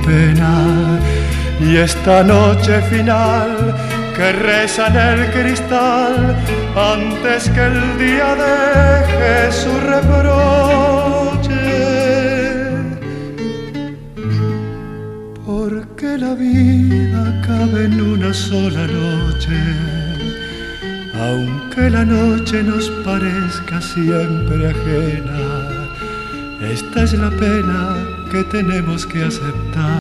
pena. Y esta noche final que reza en el cristal, antes que el día deje su reproche, porque la vida cabe en una sola noche, aunque la noche nos parezca siempre ajena. Esta es la pena que tenemos que aceptar.